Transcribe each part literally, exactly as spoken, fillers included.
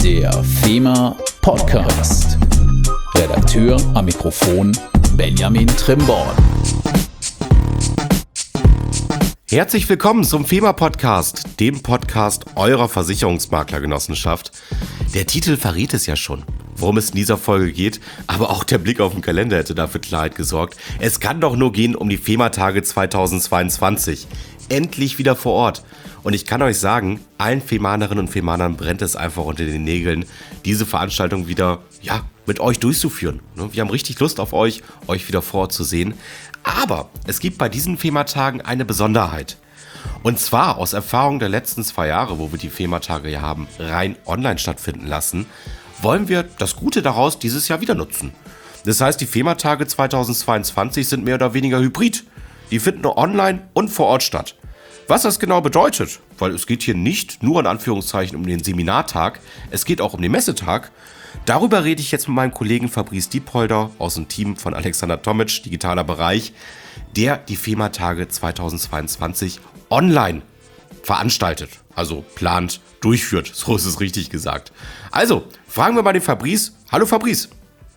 Der FEMA Podcast. Redakteur am Mikrofon Benjamin Trimborn. Herzlich willkommen zum FEMA Podcast, dem Podcast eurer Versicherungsmaklergenossenschaft. Der Titel verrät es ja schon, worum es in dieser Folge geht, aber auch der Blick auf den Kalender hätte dafür Klarheit gesorgt. Es kann doch nur gehen um die FEMA-Tage zweitausendzweiundzwanzig. Endlich wieder vor Ort. Und ich kann euch sagen, allen Femanerinnen und Femanern brennt es einfach unter den Nägeln, diese Veranstaltung wieder, ja, mit euch durchzuführen. Wir haben richtig Lust auf euch, euch wieder vor Ort zu sehen. Aber es gibt bei diesen FEMA-Tagen eine Besonderheit. Und zwar aus Erfahrung der letzten zwei Jahre, wo wir die FEMA-Tage ja haben rein online stattfinden lassen, wollen wir das Gute daraus dieses Jahr wieder nutzen. Das heißt, die FEMA-Tage zweitausendzweiundzwanzig sind mehr oder weniger hybrid. Die finden nur online und vor Ort statt. Was das genau bedeutet, weil es geht hier nicht nur in Anführungszeichen um den Seminartag, es geht auch um den Messetag. Darüber rede ich jetzt mit meinem Kollegen Fabrice Diepolder aus dem Team von Alexander Tomic, digitaler Bereich, der die FEMA-Tage zweitausendzweiundzwanzig online veranstaltet, also plant, durchführt, so ist es richtig gesagt. Also, fragen wir mal den Fabrice. Hallo Fabrice.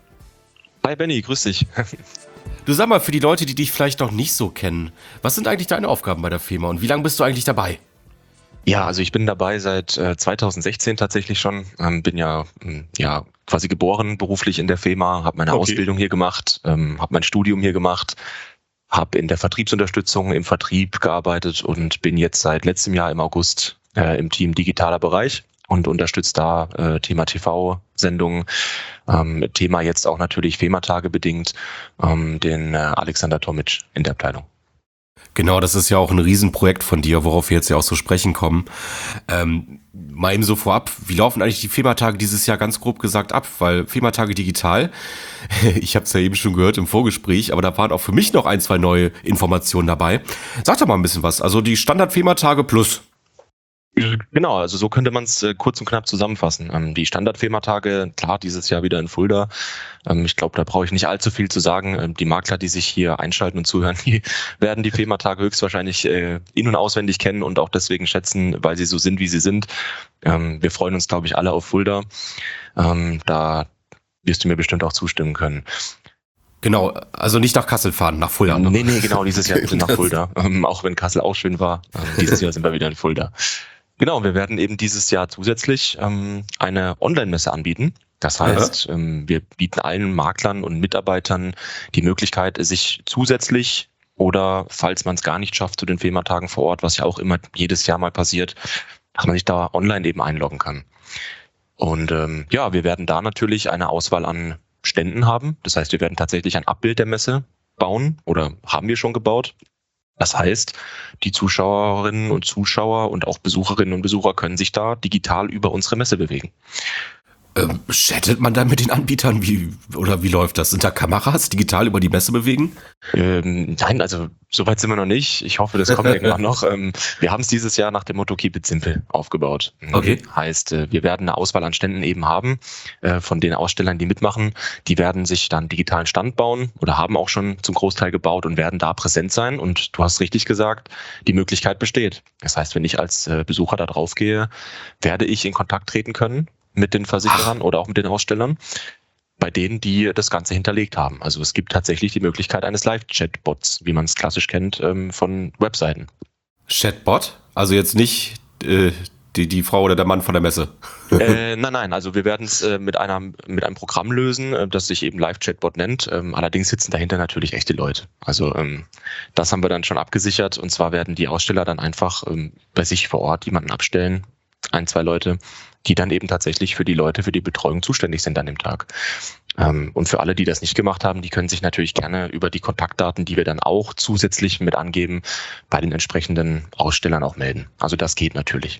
Hi Benny, grüß dich. Du, sag mal, für die Leute, die dich vielleicht noch nicht so kennen, was sind eigentlich deine Aufgaben bei der FEMA und wie lange bist du eigentlich dabei? Ja, also ich bin dabei seit äh, zweitausendsechzehn tatsächlich schon, ähm, bin ja, ähm, ja quasi geboren beruflich in der FEMA, habe meine okay. Ausbildung hier gemacht, ähm, habe mein Studium hier gemacht, habe in der Vertriebsunterstützung im Vertrieb gearbeitet und bin jetzt seit letztem Jahr im August äh, im Team digitaler Bereich und unterstütze da äh, Thema T V-Sendungen, ähm, Thema jetzt auch natürlich FEMA-Tage bedingt, ähm, den äh, Alexander Tomic in der Abteilung. Genau, das ist ja auch ein Riesenprojekt von dir, worauf wir jetzt ja auch so sprechen kommen. Ähm, mal eben so vorab, wie laufen eigentlich die FEMA-Tage dieses Jahr ganz grob gesagt ab? Weil FEMA-Tage digital, ich habe es ja eben schon gehört im Vorgespräch, aber da waren auch für mich noch ein, zwei neue Informationen dabei. Sag doch mal ein bisschen was, also die Standard-FEMA-Tage plus. Genau, also so könnte man es äh, kurz und knapp zusammenfassen. Ähm, die Standard-FEMA-Tage, klar, dieses Jahr wieder in Fulda. Ähm, ich glaube, da brauche ich nicht allzu viel zu sagen. Ähm, die Makler, die sich hier einschalten und zuhören, die werden die FEMA-Tage höchstwahrscheinlich äh, in- und auswendig kennen und auch deswegen schätzen, weil sie so sind, wie sie sind. Ähm, wir freuen uns, glaube ich, alle auf Fulda. Ähm, da wirst du mir bestimmt auch zustimmen können. Genau, also nicht nach Kassel fahren, nach Fulda. Nee, nee, genau, dieses Jahr bitte nach Fulda. Ähm, auch wenn Kassel auch schön war, ähm, dieses Jahr sind wir wieder in Fulda. Genau, wir werden eben dieses Jahr zusätzlich ähm, eine Online-Messe anbieten. Das heißt, ähm, wir bieten allen Maklern und Mitarbeitern die Möglichkeit, sich zusätzlich oder falls man es gar nicht schafft zu den FEMA-Tagen vor Ort, was ja auch immer jedes Jahr mal passiert, dass man sich da online eben einloggen kann. Und ähm, ja, wir werden da natürlich eine Auswahl an Ständen haben. Das heißt, wir werden tatsächlich ein Abbild der Messe bauen oder haben wir schon gebaut. Das heißt, die Zuschauerinnen und Zuschauer und auch Besucherinnen und Besucher können sich da digital über unsere Messe bewegen. Ähm, chattet man dann mit den Anbietern? Wie, oder wie läuft das? Sind da Kameras digital über die Messe bewegen? Ähm, nein, also soweit sind wir noch nicht. Ich hoffe, das kommt irgendwann noch. Ähm, wir haben es dieses Jahr nach dem Motto Keep it simple aufgebaut. Okay. Heißt, äh, wir werden eine Auswahl an Ständen eben haben, äh, von den Ausstellern, die mitmachen. Die werden sich dann digitalen Stand bauen oder haben auch schon zum Großteil gebaut und werden da präsent sein. Und du hast richtig gesagt, die Möglichkeit besteht. Das heißt, wenn ich als äh, Besucher da drauf gehe, werde ich in Kontakt treten können mit den Versicherern Ach. oder auch mit den Ausstellern, bei denen, die das Ganze hinterlegt haben. Also es gibt tatsächlich die Möglichkeit eines Live-Chatbots, wie man es klassisch kennt, ähm, von Webseiten. Chatbot? Also jetzt nicht äh, die, die Frau oder der Mann von der Messe? äh, nein, nein, also wir werden es äh, mit, einer, mit einem Programm lösen, äh, das sich eben Live-Chatbot nennt. Ähm, allerdings sitzen dahinter natürlich echte Leute. Also ähm, das haben wir dann schon abgesichert. Und zwar werden die Aussteller dann einfach ähm, bei sich vor Ort jemanden abstellen, ein, zwei Leute, die dann eben tatsächlich für die Leute, für die Betreuung zuständig sind an dem Tag. Ähm, und für alle, die das nicht gemacht haben, die können sich natürlich gerne über die Kontaktdaten, die wir dann auch zusätzlich mit angeben, bei den entsprechenden Ausstellern auch melden. Also das geht natürlich.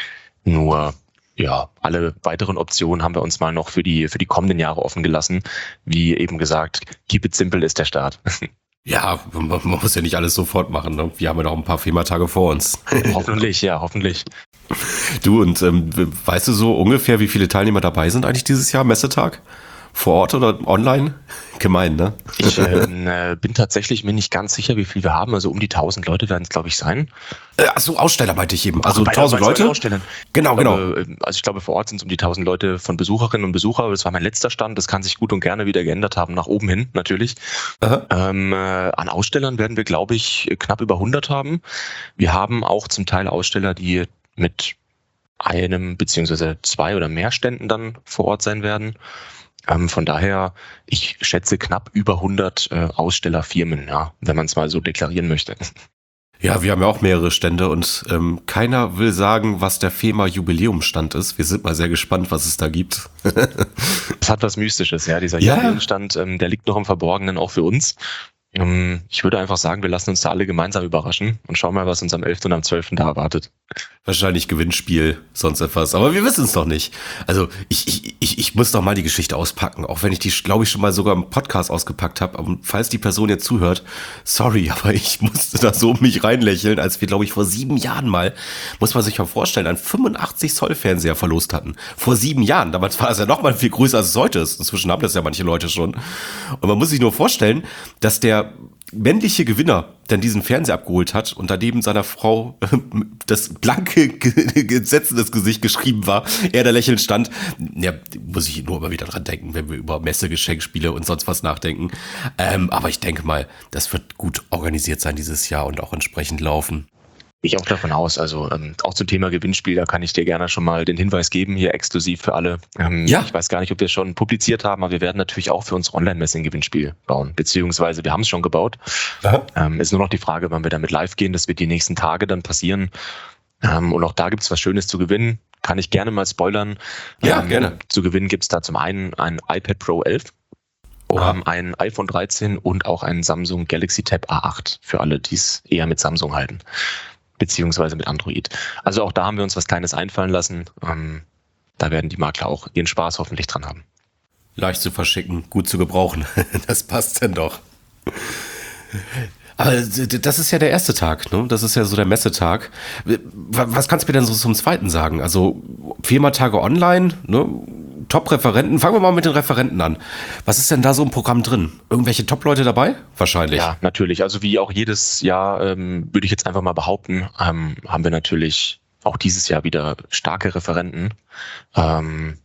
Nur, ja, alle weiteren Optionen haben wir uns mal noch für die, für die kommenden Jahre offen gelassen. Wie eben gesagt, keep it simple ist der Start. Ja, man, man muss ja nicht alles sofort machen, ne? Wir haben ja noch ein paar FEMA-Tage vor uns. Hoffentlich, ja, hoffentlich. Du, und ähm, weißt du so ungefähr, wie viele Teilnehmer dabei sind eigentlich dieses Jahr, Messetag? vor Ort oder online? Gemein, ne? Ich äh, bin tatsächlich mir nicht ganz sicher, wie viel wir haben. Also um die tausend Leute werden es, glaube ich, sein. Äh, Achso, Aussteller meinte ich eben. Also Ach, tausend Leute? Ausstellen. Genau, genau. Aber, also ich glaube, vor Ort sind es um die tausend Leute von Besucherinnen und Besucher. Das war mein letzter Stand. Das kann sich gut und gerne wieder geändert haben, nach oben hin natürlich. Ähm, äh, an Ausstellern werden wir, glaube ich, knapp über hundert haben. Wir haben auch zum Teil Aussteller, die mit einem beziehungsweise zwei oder mehr Ständen dann vor Ort sein werden. Ähm, von daher, ich schätze knapp über hundert äh, Ausstellerfirmen, ja, wenn man es mal so deklarieren möchte. Ja, wir haben ja auch mehrere Stände und ähm, keiner will sagen, was der FEMA Jubiläumsstand ist. Wir sind mal sehr gespannt, was es da gibt. Es hat was Mystisches, ja, dieser Ja. Jubiläumsstand, ähm, der liegt noch im Verborgenen, auch für uns. Ähm, ich würde einfach sagen, wir lassen uns da alle gemeinsam überraschen und schauen mal, was uns am elften und am zwölften da erwartet. Wahrscheinlich Gewinnspiel, sonst etwas. Aber wir wissen es noch nicht. Also ich, ich, ich, ich muss doch mal die Geschichte auspacken, auch wenn ich die, glaube ich, schon mal sogar im Podcast ausgepackt habe. Aber falls die Person jetzt zuhört, sorry, aber ich musste da so um mich reinlächeln, als wir, glaube ich, vor sieben Jahren mal, muss man sich mal vorstellen, einen fünfundachtzig Zoll Fernseher verlost hatten. Vor sieben Jahren. Damals war es ja noch mal viel größer, als es heute ist. Inzwischen haben das ja manche Leute schon. Und man muss sich nur vorstellen, dass der männliche Gewinner dann diesen Fernseher abgeholt hat und daneben seiner Frau äh, das blanke, entsetzendes Gesicht geschrieben war, er da lächelnd stand. Ja, muss ich nur immer wieder dran denken, wenn wir über Messegeschenkspiele und sonst was nachdenken. Ähm, aber ich denke mal, das wird gut organisiert sein dieses Jahr und auch entsprechend laufen. Ich auch davon aus, also ähm, auch zum Thema Gewinnspiel, da kann ich dir gerne schon mal den Hinweis geben, hier exklusiv für alle. Ähm, Ja. Ich weiß gar nicht, ob wir es schon publiziert haben, aber wir werden natürlich auch für unsere Online-Messe ein Gewinnspiel bauen, beziehungsweise wir haben es schon gebaut. Ähm, ist nur noch die Frage, wann wir damit live gehen, das wird die nächsten Tage dann passieren. Ähm, und auch da gibt es was Schönes zu gewinnen, kann ich gerne mal spoilern. Ja, ähm, gerne. Zu gewinnen gibt es da zum einen ein iPad Pro elf, Oha. ähm, ein iPhone dreizehn und auch einen Samsung Galaxy Tab A acht, für alle, die es eher mit Samsung halten. Beziehungsweise mit Android. Also auch da haben wir uns was Kleines einfallen lassen. Ähm, da werden die Makler auch ihren Spaß hoffentlich dran haben. Leicht zu verschicken, gut zu gebrauchen. Das passt denn doch. Aber das ist ja der erste Tag, ne? Das ist ja so der Messetag. Was kannst du mir denn so zum zweiten sagen? Also FEMA-Tage online, ne? Top-Referenten. Fangen wir mal mit den Referenten an. Was ist denn da so im Programm drin? Irgendwelche Top-Leute dabei? Wahrscheinlich. Ja, natürlich. Also wie auch jedes Jahr, ähm, würde ich jetzt einfach mal behaupten, ähm, haben wir natürlich auch dieses Jahr wieder starke Referenten ähm,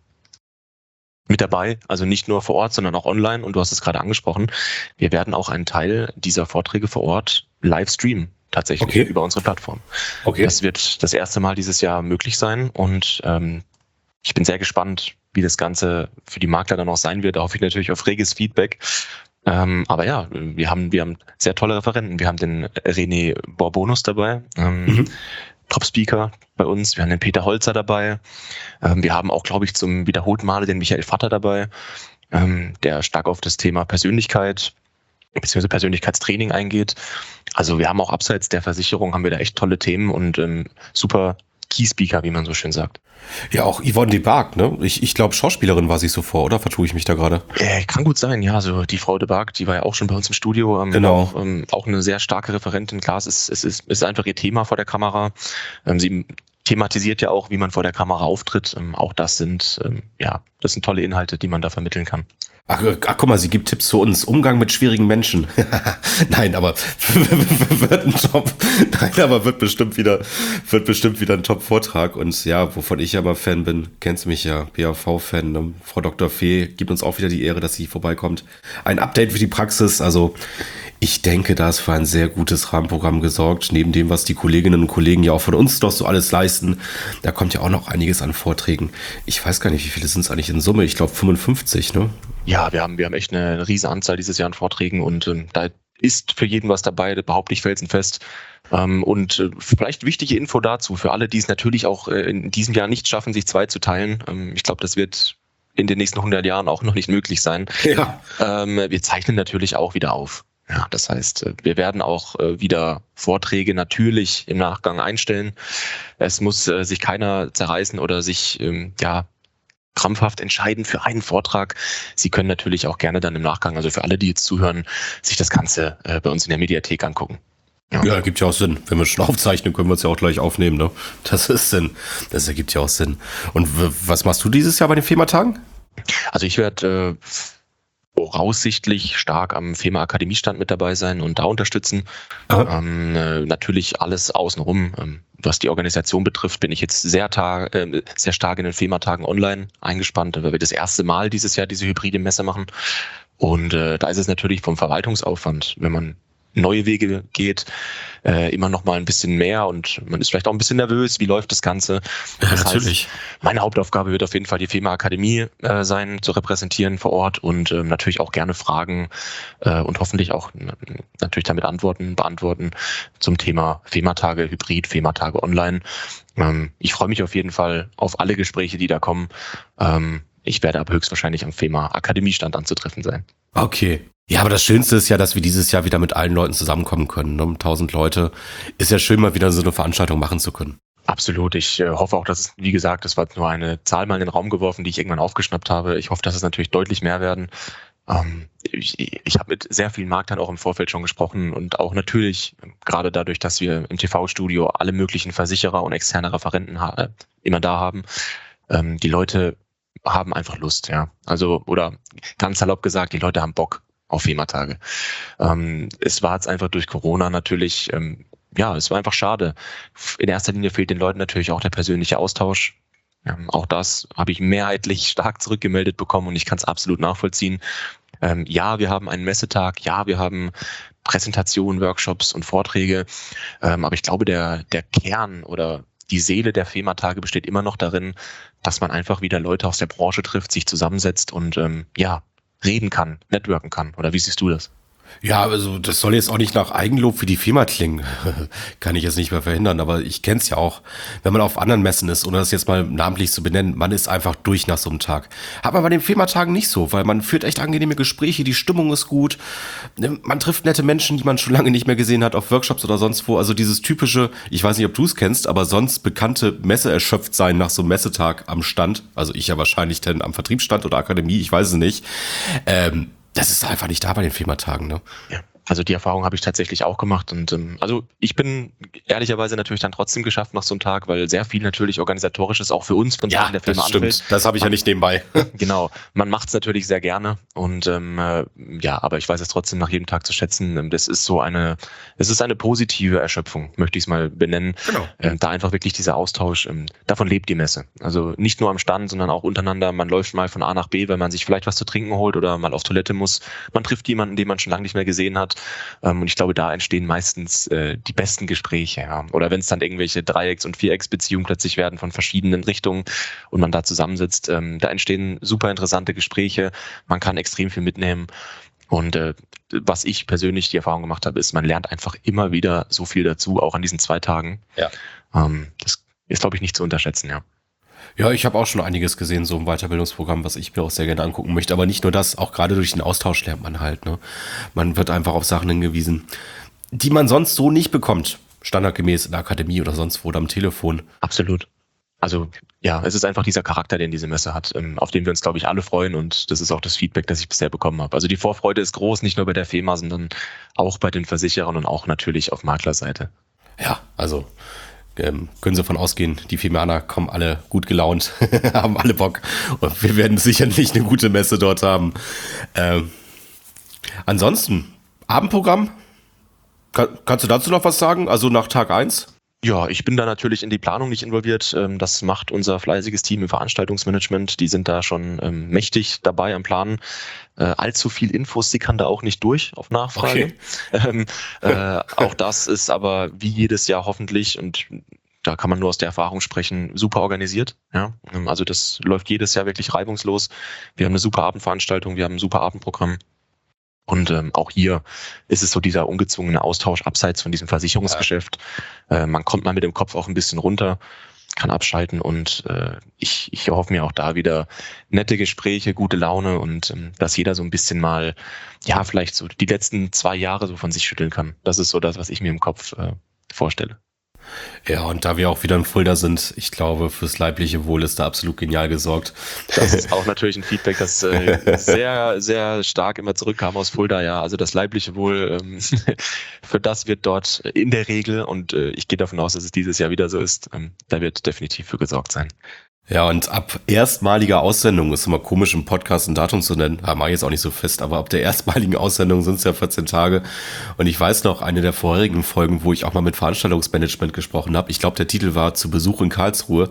mit dabei. Also nicht nur vor Ort, sondern auch online. Und du hast es gerade angesprochen. Wir werden auch einen Teil dieser Vorträge vor Ort live streamen. Tatsächlich Okay. über unsere Plattform. Okay. Das wird das erste Mal dieses Jahr möglich sein. Und ähm, ich bin sehr gespannt, wie das Ganze für die Makler dann auch sein wird. Da hoffe ich natürlich auf reges Feedback. Ähm, aber ja, wir haben, wir haben sehr tolle Referenten. Wir haben den René Borbonus dabei, ähm, Mhm. Top-Speaker bei uns. Wir haben den Peter Holzer dabei. Ähm, wir haben auch, glaube ich, zum wiederholten Male den Michael Vatter dabei, ähm, der stark auf das Thema Persönlichkeit bzw. Persönlichkeitstraining eingeht. Also wir haben auch abseits der Versicherung haben wir da echt tolle Themen und ähm, super Key-Speaker, wie man so schön sagt. Ja, auch Yvonne de Barg, ne? Ich, ich glaube, Schauspielerin war sie so vor, oder? Vertue ich mich da gerade? Äh, kann gut sein, ja. Also die Frau de Barg, die war ja auch schon bei uns im Studio. Ähm, Genau. Auch, ähm, auch eine sehr starke Referentin. Klar, es ist, es ist, es ist einfach ihr Thema vor der Kamera. Ähm, sie thematisiert ja auch, wie man vor der Kamera auftritt. Ähm, auch das sind, ähm, ja, das sind tolle Inhalte, die man da vermitteln kann. Ach, ach, guck mal, sie gibt Tipps für uns. Umgang mit schwierigen Menschen. Nein, aber wird ein Top. Nein, aber wird bestimmt wieder, wird bestimmt wieder ein Top-Vortrag. Und ja, wovon ich ja mal Fan bin, kennst mich ja, B A V-Fan. Ne? Frau Doktor Fee gibt uns auch wieder die Ehre, dass sie vorbeikommt. Ein Update für die Praxis. Also ich denke, da ist für ein sehr gutes Rahmenprogramm gesorgt. Neben dem, was die Kolleginnen und Kollegen ja auch von uns doch so alles leisten, da kommt ja auch noch einiges an Vorträgen. Ich weiß gar nicht, wie viele sind es eigentlich in Summe? Ich glaube fünfundfünfzig, ne? Ja, wir haben, wir haben echt eine, eine riesen Anzahl dieses Jahr an Vorträgen und ähm, da ist für jeden was dabei, da behaupte ich felsenfest. Ähm, und äh, vielleicht wichtige Info dazu, für alle, die es natürlich auch äh, in diesem Jahr nicht schaffen, sich zwei zu teilen. Ähm, ich glaube, das wird in den nächsten hundert Jahren auch noch nicht möglich sein. Ja. Ähm, wir zeichnen natürlich auch wieder auf. Ja, das heißt, äh, wir werden auch äh, wieder Vorträge natürlich im Nachgang einstellen. Es muss äh, sich keiner zerreißen oder sich, ähm, ja, krampfhaft entscheiden für einen Vortrag. Sie können natürlich auch gerne dann im Nachgang, also für alle, die jetzt zuhören, sich das Ganze äh, bei uns in der Mediathek angucken. Ja. ja, gibt ja auch Sinn. Wenn wir schon aufzeichnen, können wir es ja auch gleich aufnehmen, ne? Das ist Sinn. Das ergibt ja auch Sinn. Und w- was machst du dieses Jahr bei den FEMA-Tagen? Also ich werde äh, voraussichtlich stark am FEMA Akademiestand mit dabei sein und da unterstützen. Ähm, äh, natürlich alles außenrum. Ähm, was die Organisation betrifft, bin ich jetzt sehr, tag, äh, sehr stark in den FEMA-Tagen online eingespannt, weil wir das erste Mal dieses Jahr diese hybride Messe machen. Und äh, da ist es natürlich vom Verwaltungsaufwand, wenn man neue Wege geht, äh, immer noch mal ein bisschen mehr und man ist vielleicht auch ein bisschen nervös, wie läuft das Ganze. Ja, das natürlich. Heißt, meine Hauptaufgabe wird auf jeden Fall die FEMA Akademie äh, sein, zu repräsentieren vor Ort und äh, natürlich auch gerne Fragen äh, und hoffentlich auch n- natürlich damit Antworten beantworten zum Thema FEMA-Tage Hybrid, FEMA-Tage Online. Ähm, ich freue mich auf jeden Fall auf alle Gespräche, die da kommen. Ähm, ich werde aber höchstwahrscheinlich am FEMA Akademiestand anzutreffen sein. Okay. Ja, aber das Schönste ist ja, dass wir dieses Jahr wieder mit allen Leuten zusammenkommen können. Ne? Tausend Leute. Ist ja schön, mal wieder so eine Veranstaltung machen zu können. Absolut. Ich äh, hoffe auch, dass es, wie gesagt, das war nur eine Zahl mal in den Raum geworfen, die ich irgendwann aufgeschnappt habe. Ich hoffe, dass es natürlich deutlich mehr werden. Ähm, ich ich habe mit sehr vielen Marktern auch im Vorfeld schon gesprochen und auch natürlich, gerade dadurch, dass wir im T V-Studio alle möglichen Versicherer und externe Referenten ha- äh, immer da haben, ähm, die Leute haben einfach Lust, ja. Also, oder ganz salopp gesagt, die Leute haben Bock auf FEMA-Tage. Ähm, es war jetzt einfach durch Corona natürlich, ähm, ja, es war einfach schade. In erster Linie fehlt den Leuten natürlich auch der persönliche Austausch. Ähm, auch das habe ich mehrheitlich stark zurückgemeldet bekommen und ich kann es absolut nachvollziehen. Ähm, ja, wir haben einen Messetag, ja, wir haben Präsentationen, Workshops und Vorträge, ähm, aber ich glaube, der, der Kern oder die Seele der FEMA-Tage besteht immer noch darin, dass man einfach wieder Leute aus der Branche trifft, sich zusammensetzt und ähm, ja, reden kann, networken kann. Oder wie siehst du das? Ja, also das soll jetzt auch nicht nach Eigenlob für die Firma klingen. Kann ich jetzt nicht mehr verhindern, aber ich kenne es ja auch. Wenn man auf anderen Messen ist, ohne das jetzt mal namentlich zu benennen, man ist einfach durch nach so einem Tag. Hat man bei den Firmatagen nicht so, weil man führt echt angenehme Gespräche, die Stimmung ist gut. Man trifft nette Menschen, die man schon lange nicht mehr gesehen hat, auf Workshops oder sonst wo. Also dieses typische, ich weiß nicht, ob du es kennst, aber sonst bekannte Messe erschöpft sein nach so einem Messetag am Stand. Also ich ja wahrscheinlich dann am Vertriebsstand oder Akademie, ich weiß es nicht. Ähm, Das ist einfach nicht da bei den FEMA-Tagen, ne? Ja. Also die Erfahrung habe ich tatsächlich auch gemacht und ähm, also ich bin ehrlicherweise natürlich dann trotzdem geschafft nach so einem Tag, weil sehr viel natürlich organisatorisches auch für uns von Seiten der Firma anfällt. Stimmt. Das habe ich man, ja nicht nebenbei. Genau, man macht es natürlich sehr gerne und ähm, äh, ja, aber ich weiß es trotzdem nach jedem Tag zu schätzen. Das ist so eine, es ist eine positive Erschöpfung, möchte ich es mal benennen. Genau. Ähm, da einfach wirklich dieser Austausch, ähm, davon lebt die Messe. Also nicht nur am Stand, sondern auch untereinander. Man läuft mal von A nach B, weil man sich vielleicht was zu trinken holt oder mal auf Toilette muss. Man trifft jemanden, den man schon lange nicht mehr gesehen hat. Ähm, und ich glaube, da entstehen meistens äh, die besten Gespräche. Ja. Oder wenn es dann irgendwelche Dreiecks- und Vierecksbeziehungen plötzlich werden von verschiedenen Richtungen und man da zusammensitzt, ähm, da entstehen super interessante Gespräche. Man kann extrem viel mitnehmen. Und äh, was ich persönlich die Erfahrung gemacht habe, ist, man lernt einfach immer wieder so viel dazu, auch an diesen zwei Tagen. Ja. Ähm, das ist, glaube ich, nicht zu unterschätzen, ja. Ja, ich habe auch schon einiges gesehen, so im Weiterbildungsprogramm, was ich mir auch sehr gerne angucken möchte. Aber nicht nur das, auch gerade durch den Austausch lernt man halt. Ne? Man wird einfach auf Sachen hingewiesen, die man sonst so nicht bekommt. Standardgemäß in der Akademie oder sonst wo oder am Telefon. Absolut. Also ja, es ist einfach dieser Charakter, den diese Messe hat, auf den wir uns, glaube ich, alle freuen. Und das ist auch das Feedback, das ich bisher bekommen habe. Also die Vorfreude ist groß, nicht nur bei der FEMA, sondern auch bei den Versicherern und auch natürlich auf Maklerseite. Ja, also ähm, können Sie davon ausgehen, die FEMAner kommen alle gut gelaunt, haben alle Bock. Und wir werden sicherlich eine gute Messe dort haben. Ähm, ansonsten, Abendprogramm? Kann, kannst du dazu noch was sagen? Also nach Tag eins? Ja, ich bin da natürlich in die Planung nicht involviert. Das macht unser fleißiges Team im Veranstaltungsmanagement. Die sind da schon ähm, mächtig dabei am Planen. Äh, allzu viel Infos, die kann da auch nicht durch auf Nachfrage. Okay. Ähm, äh, auch das ist aber wie jedes Jahr hoffentlich, und da kann man nur aus der Erfahrung sprechen, super organisiert. Ja, also das läuft jedes Jahr wirklich reibungslos. Wir haben eine super Abendveranstaltung, wir haben ein super Abendprogramm. Und ähm, auch hier ist es so dieser ungezwungene Austausch abseits von diesem Versicherungsgeschäft. Ja. Äh, man kommt mal mit dem Kopf auch ein bisschen runter, kann abschalten und äh, ich, ich hoffe mir auch da wieder nette Gespräche, gute Laune und ähm, dass jeder so ein bisschen mal, ja, vielleicht so die letzten zwei Jahre so von sich schütteln kann. Das ist so das, was ich mir im Kopf äh, vorstelle. Ja, und da wir auch wieder in Fulda sind, ich glaube, fürs leibliche Wohl ist da absolut genial gesorgt. Das ist auch natürlich ein Feedback, das äh, sehr, sehr stark immer zurückkam aus Fulda, ja. Also das leibliche Wohl, ähm, für das wird dort in der Regel, und äh, ich gehe davon aus, dass es dieses Jahr wieder so ist, ähm, da wird definitiv für gesorgt sein. Ja, und ab erstmaliger Aussendung, ist immer komisch im Podcast ein Datum zu nennen, ja, mache ich jetzt auch nicht so fest, aber ab der erstmaligen Aussendung sind es ja vierzehn Tage. Und ich weiß noch, eine der vorherigen Folgen, wo ich auch mal mit Veranstaltungsmanagement gesprochen habe, ich glaube, der Titel war Zu Besuch in Karlsruhe.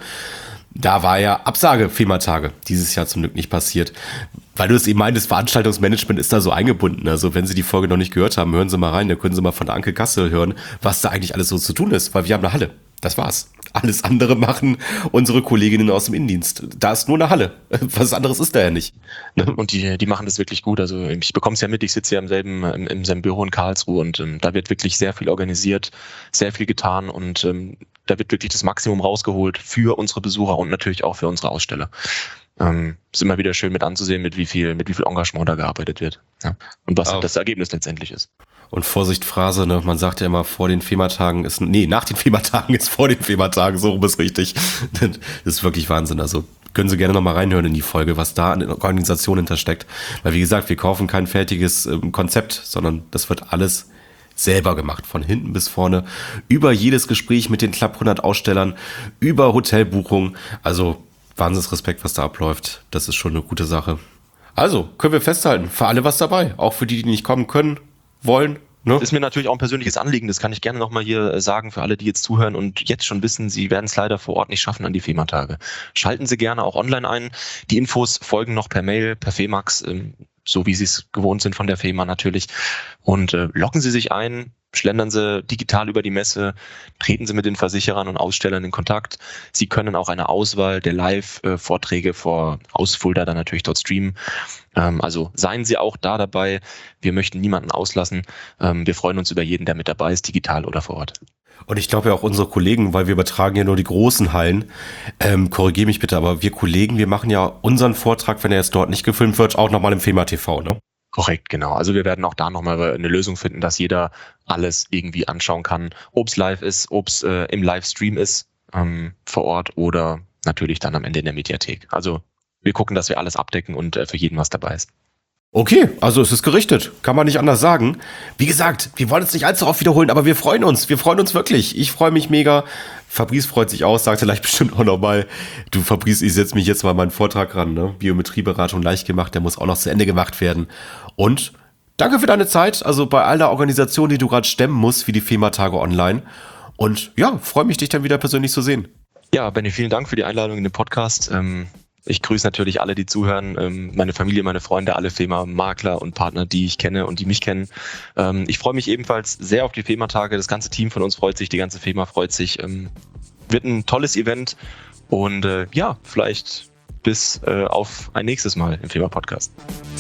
Da war ja Absage FEMA-Tage, dieses Jahr zum Glück nicht passiert. Weil du es eben meintest, Veranstaltungsmanagement ist da so eingebunden. Also wenn Sie die Folge noch nicht gehört haben, hören Sie mal rein, da können Sie mal von der Anke Kassel hören, was da eigentlich alles so zu tun ist, weil wir haben eine Halle. Das war's. Alles andere machen unsere Kolleginnen aus dem Innendienst. Da ist nur eine Halle. Was anderes ist da ja nicht. Und die, die machen das wirklich gut. Also ich bekomme es ja mit, ich sitze ja im selben, im, im selben Büro in Karlsruhe und ähm, da wird wirklich sehr viel organisiert, sehr viel getan und ähm, da wird wirklich das Maximum rausgeholt für unsere Besucher und natürlich auch für unsere Aussteller. Ähm, ist immer wieder schön mit anzusehen, mit wie viel, mit wie viel Engagement da gearbeitet wird. Ja. Und was oh. das Ergebnis letztendlich ist. Und Vorsicht, Phrase, ne? Man sagt ja immer, vor den FEMA-Tagen ist, nee, nach den FEMA-Tagen ist vor den FEMA-Tagen, so rum ist richtig. Das ist wirklich Wahnsinn. Also können Sie gerne nochmal reinhören in die Folge, was da an der Organisation hintersteckt. Weil wie gesagt, wir kaufen kein fertiges ähm, Konzept, sondern das wird alles selber gemacht, von hinten bis vorne, über jedes Gespräch mit den knapp hundert Ausstellern, über Hotelbuchungen. Also Wahnsinnsrespekt, was da abläuft. Das ist schon eine gute Sache. Also können wir festhalten, für alle was dabei, auch für die, die nicht kommen können, wollen. Ne? Das ist mir natürlich auch ein persönliches Anliegen, das kann ich gerne nochmal hier sagen für alle, die jetzt zuhören und jetzt schon wissen, sie werden es leider vor Ort nicht schaffen an die FEMA-Tage. Schalten Sie gerne auch online ein. Die Infos folgen noch per Mail, per Femax, ähm, so wie Sie es gewohnt sind von der FEMA natürlich. Und äh, locken Sie sich ein, schlendern Sie digital über die Messe, treten Sie mit den Versicherern und Ausstellern in Kontakt. Sie können auch eine Auswahl der Live-Vorträge vor Ausfulda dann natürlich dort streamen. Ähm, also seien Sie auch da dabei. Wir möchten niemanden auslassen. Ähm, wir freuen uns über jeden, der mit dabei ist, digital oder vor Ort. Und ich glaube ja auch unsere Kollegen, weil wir übertragen ja nur die großen Hallen, ähm, korrigiere mich bitte, aber wir Kollegen, wir machen ja unseren Vortrag, wenn er jetzt dort nicht gefilmt wird, auch nochmal im FEMA T V, ne? Korrekt, genau. Also wir werden auch da nochmal eine Lösung finden, dass jeder alles irgendwie anschauen kann, ob es live ist, ob es äh, im Livestream ist ähm, vor Ort oder natürlich dann am Ende in der Mediathek. Also wir gucken, dass wir alles abdecken und äh, für jeden was dabei ist. Okay, also es ist gerichtet, kann man nicht anders sagen. Wie gesagt, wir wollen es nicht allzu oft wiederholen, aber wir freuen uns, wir freuen uns wirklich. Ich freue mich mega. Fabrice freut sich auch, sagte gleich bestimmt auch nochmal, du Fabrice, ich setze mich jetzt mal meinen Vortrag ran, ne? Biometrieberatung leicht gemacht, der muss auch noch zu Ende gemacht werden. Und danke für deine Zeit, also bei aller Organisation, die du gerade stemmen musst, wie die FEMA-Tage online. Und ja, freue mich, dich dann wieder persönlich zu sehen. Ja, Benny, vielen Dank für die Einladung in den Podcast. Ähm Ich grüße natürlich alle, die zuhören, meine Familie, meine Freunde, alle FEMA-Makler und Partner, die ich kenne und die mich kennen. Ich freue mich ebenfalls sehr auf die FEMA-Tage. Das ganze Team von uns freut sich, die ganze FEMA freut sich. Wird ein tolles Event und ja, vielleicht bis auf ein nächstes Mal im FEMA-Podcast.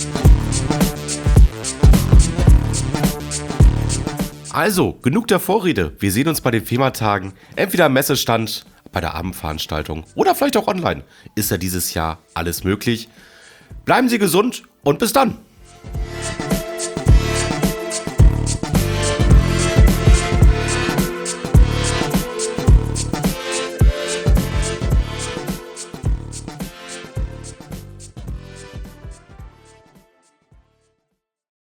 Also, genug der Vorrede. Wir sehen uns bei den FEMA-Tagen, entweder am Messestand, bei der Abendveranstaltung oder vielleicht auch online. Ist ja dieses Jahr alles möglich. Bleiben Sie gesund und bis dann.